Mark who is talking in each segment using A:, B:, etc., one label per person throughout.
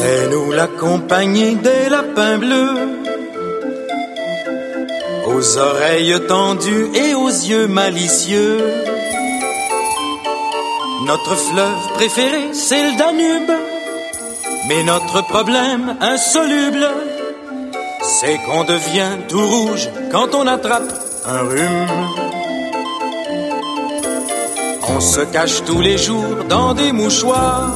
A: C'est nous la compagnie des lapins bleus, aux oreilles tendues et aux yeux malicieux. Notre fleuve préféré, c'est le Danube, mais notre problème insoluble, c'est qu'on devient tout rouge quand on attrape un rhume. On se cache tous les jours dans des mouchoirs,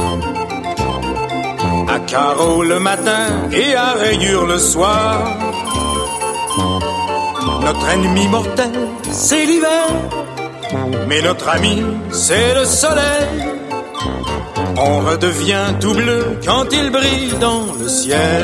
A: à carreaux le matin et à rayures le soir. Notre ennemi mortel, c'est l'hiver, mais notre ami, c'est le soleil. On redevient tout bleu quand il brille dans le ciel.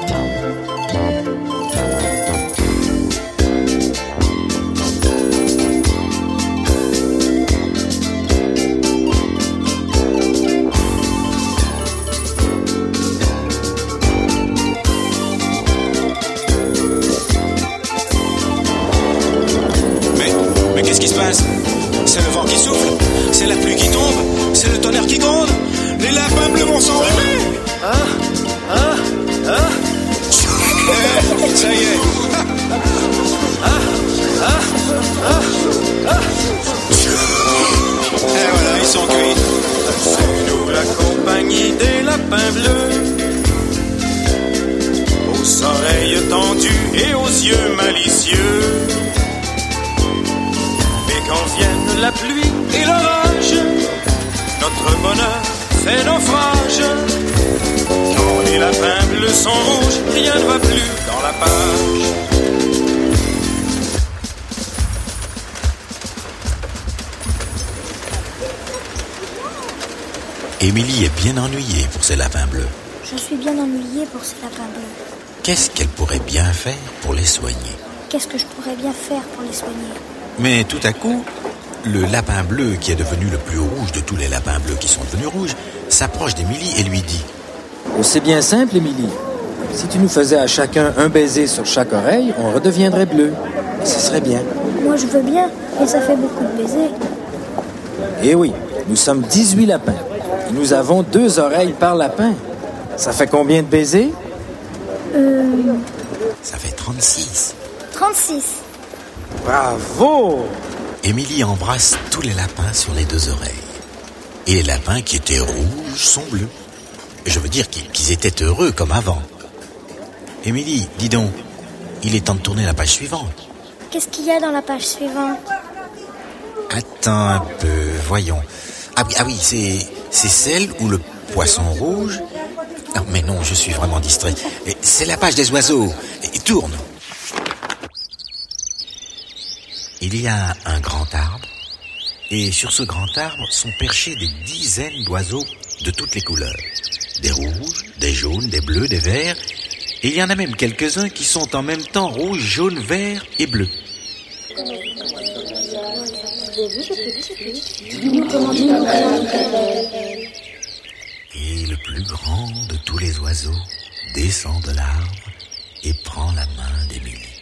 B: Mais qu'est-ce qui se passe? C'est le vent qui souffle, c'est la pluie qui tombe, c'est le tonnerre qui gronde. Les lapins bleus vont s'enrhumer. Ça y est. Et voilà, ils sont cuits.
A: C'est nous la compagnie des lapins bleus, aux oreilles tendues et aux yeux malicieux. Mais quand viennent la pluie et l'orage, notre bonheur fait naufrage. Quand les lapins bleus sont rouges, rien ne va plus dans la page.
C: Émilie est bien ennuyée pour ses lapins bleus.
D: Je suis bien ennuyée pour ces lapins bleus.
C: Qu'est-ce qu'elle pourrait bien faire pour les soigner?
D: Qu'est-ce que je pourrais bien faire pour les soigner?
C: Mais tout à coup, le lapin bleu, qui est devenu le plus rouge de tous les lapins bleus qui sont devenus rouges, s'approche d'Émilie et lui dit:
E: Oh, c'est bien simple, Émilie. Si tu nous faisais à chacun un baiser sur chaque oreille, on redeviendrait bleu. Et ce serait bien.
D: Moi, je veux bien, mais ça fait beaucoup de baisers.
E: Eh oui, nous sommes 18 lapins. Et nous avons 2 oreilles par lapin. Ça fait combien de baisers?
C: Ça fait 36.
D: 36.
E: Bravo!
C: Émilie embrasse tous les lapins sur les 2 oreilles. Et les lapins qui étaient rouges sont bleus. Je veux dire qu'ils étaient heureux comme avant. Émilie, dis donc, il est temps de tourner la page suivante.
D: Qu'est-ce qu'il y a dans la page suivante?
C: Attends un peu, voyons. Ah oui, c'est celle où le poisson rouge... Non, mais non, je suis vraiment distrait. C'est la page des oiseaux. Et tourne. Il y a un grand arbre, et sur ce grand arbre sont perchés des dizaines d'oiseaux de toutes les couleurs. Des rouges, des jaunes, des bleus, des verts. Et il y en a même quelques-uns qui sont en même temps rouges, jaunes, verts et bleus. Et le plus grand de tous les oiseaux descend de l'arbre et prend la main d'Émilie.